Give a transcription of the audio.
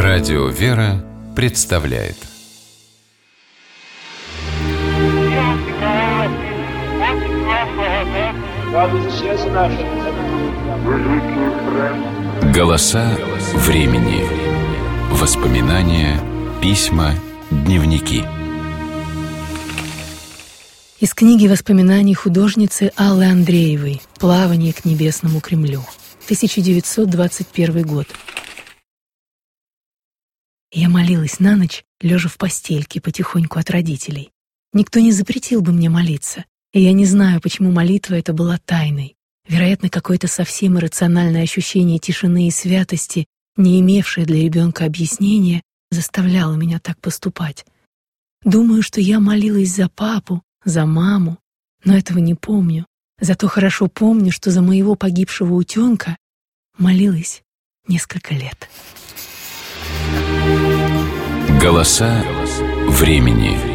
Радио «Вера» представляет «Голоса времени». Воспоминания, письма, дневники. Из книги воспоминаний художницы Аллы Андреевой «Плавание к небесному Кремлю», 1921 год. Я молилась на ночь, лежа в постельке потихоньку от родителей. Никто не запретил бы мне молиться, и я не знаю, почему молитва эта была тайной. Вероятно, какое-то совсем иррациональное ощущение тишины и святости, не имевшее для ребенка объяснения, заставляло меня так поступать. Думаю, что я молилась за папу, за маму, но этого не помню. Зато хорошо помню, что за моего погибшего утенка молилась несколько лет. Голоса времени.